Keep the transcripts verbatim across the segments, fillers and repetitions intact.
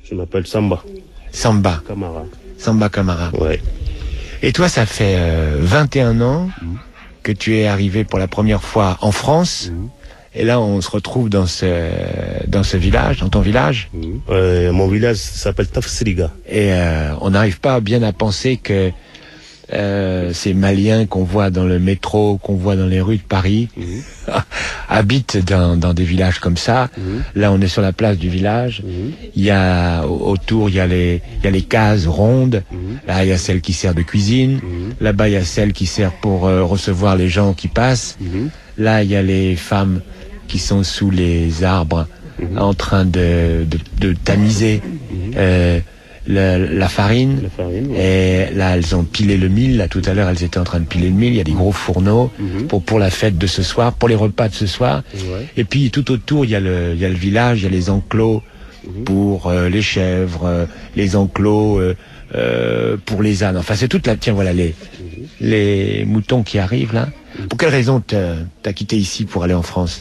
Je m'appelle Samba. Samba. Camara. Samba Camara. Ouais. Et toi, ça fait euh, vingt et un ans mmh. que tu es arrivé pour la première fois en France. Mmh. Et là, on se retrouve dans ce dans ce village, dans ton village. Mmh. Euh, mon village s'appelle Tafsiriga. Et euh, on n'arrive pas bien à penser que euh, ces Maliens qu'on voit dans le métro, qu'on voit dans les rues de Paris, mmh. habitent dans, dans des villages comme ça. Mmh. Là, on est sur la place du village. Mmh. Il y a autour, il y a les il y a les cases rondes. Mmh. Là, il y a celle qui sert de cuisine. Mmh. Là-bas, il y a celle qui sert pour euh, recevoir les gens qui passent. Mmh. Là, il y a les femmes qui sont sous les arbres, mmh. en train de de, de tamiser. Mmh. Euh, La, la farine, la farine ouais. Et là elles ont pilé le mil, là tout à l'heure elles étaient en train de piler le mil, il y a des gros fourneaux mm-hmm. pour, pour la fête de ce soir, pour les repas de ce soir, ouais. Et puis tout autour il y a le, il y a le village, il y a les enclos mm-hmm. pour euh, les chèvres, euh, les enclos euh, euh, pour les ânes, enfin c'est toute la, tiens voilà les, mm-hmm. les moutons qui arrivent là. Mm-hmm. Pour quelle raison t'as, t'as quitté ici pour aller en France?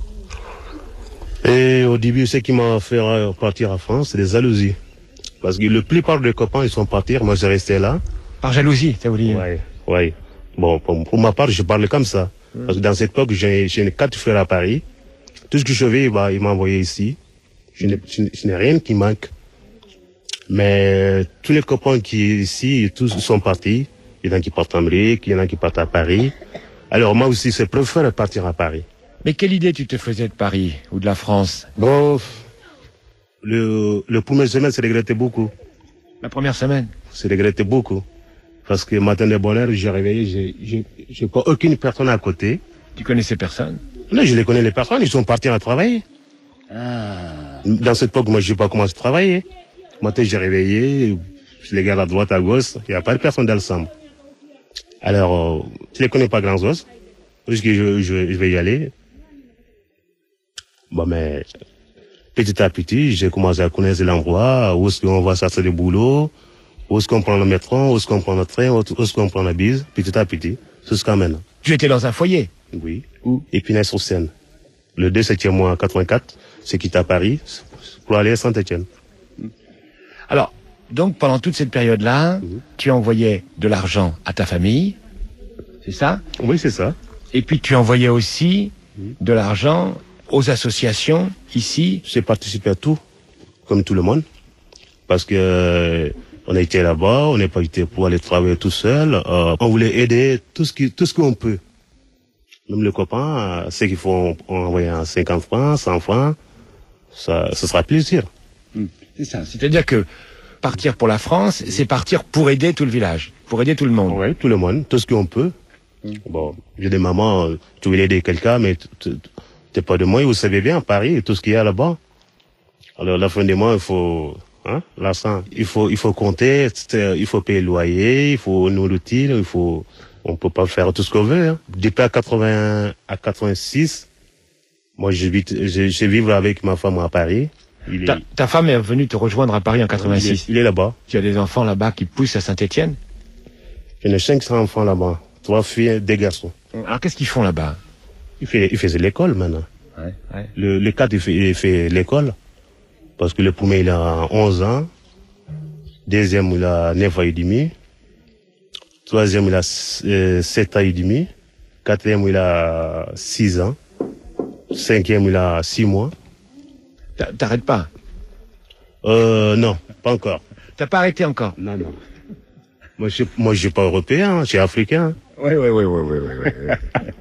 Et au début ce qui m'a fait partir en France c'est des jalousies. Parce que la plupart des copains, ils sont partis, moi j'ai resté là. Par jalousie, ça vous dit? Oui, oui. Bon, pour, pour ma part, je parle comme ça. Mmh. Parce que dans cette époque, j'ai, j'ai quatre frères à Paris. Tout ce que je fais, bah, ils m'ont envoyé ici. Je n'ai, je, je n'ai rien qui manque. Mais tous les copains qui sont ici, tous sont partis. Il y en a qui partent en Amérique, il y en a qui partent à Paris. Alors moi aussi, je préfère partir à Paris. Mais quelle idée tu te faisais de Paris ou de la France? Bon... Le, le première semaine, c'est regretté beaucoup. La première semaine? C'est regretté beaucoup. Parce que matin de bonne heure, j'ai réveillé, j'ai, j'ai, j'ai pas aucune personne à côté. Tu connaissais personne? Non, je les connais les personnes, ils sont partis à travailler. Ah. Dans cette époque, moi, j'ai pas commencé à travailler. Matin, j'ai réveillé, je les garde à droite, à gauche, il n'y a pas de personne dans le chambre. Alors, euh, je les connais pas grand chose. Parce que je, je, je vais y aller. Bon, mais, petit à petit, j'ai commencé à connaître l'endroit, où est-ce qu'on va chercher du boulot, où est-ce qu'on prend le métro, où est-ce qu'on prend le train, où est-ce qu'on prend la bise, petit à petit, jusqu'à maintenant. Tu étais dans un foyer? Oui. Où? Épinay-sur-Seine. Le dix-septième mois quatre-vingt-quatre, c'est quitté à Paris pour aller à Saint-Étienne. Alors, donc pendant toute cette période-là, mmh. tu envoyais de l'argent à ta famille, c'est ça? Oui, c'est ça. Et puis tu envoyais aussi mmh. de l'argent aux associations, ici? J'ai participé à tout, comme tout le monde. Parce que euh, on a été là-bas, on n'est pas été pour aller travailler tout seul. Euh, on voulait aider tout ce qui, tout ce qu'on peut. Même les copains, ceux qu'il faut envoyer à cinquante francs, cent francs, ça, ce sera plaisir. Mmh. C'est ça. C'est-à-dire que partir pour la France, c'est partir pour aider tout le village, pour aider tout le monde. Oui, tout le monde, tout ce qu'on peut. Mmh. Bon, j'ai des mamans, tu veux aider quelqu'un, mais t'es pas de moi, vous savez bien, Paris, tout ce qu'il y a là-bas. Alors, la fin du mois, il faut, hein, l'argent, il faut, il faut compter, il faut payer le loyer, il faut nourriture, il faut, on peut pas faire tout ce qu'on veut, hein. Depuis à quatre-vingts, à quatre-vingt-six, moi, je vis, je, je vis avec ma femme à Paris. Il est... ta, ta femme est venue te rejoindre à Paris en quatre-vingt-six. Il est, il est là-bas. Tu as des enfants là-bas qui poussent à Saint-Étienne? J'en ai cinq cents enfants là-bas. Trois filles, deux garçons. Alors, qu'est-ce qu'ils font là-bas? Il fait, il faisait l'école maintenant. Ouais, ouais. Le, le quatre, il fait, il fait l'école. Parce que le premier, il a onze ans. Deuxième, il a neuf ans et demi. Troisième, il a euh, sept ans et demi. Quatrième, il a six ans. Cinquième, il a six mois. T'arrêtes pas? Euh, non, pas encore. T'as pas arrêté encore? Non, non. Moi, je, moi, je suis pas européen, je suis africain. Oui, oui, oui, oui, oui, oui.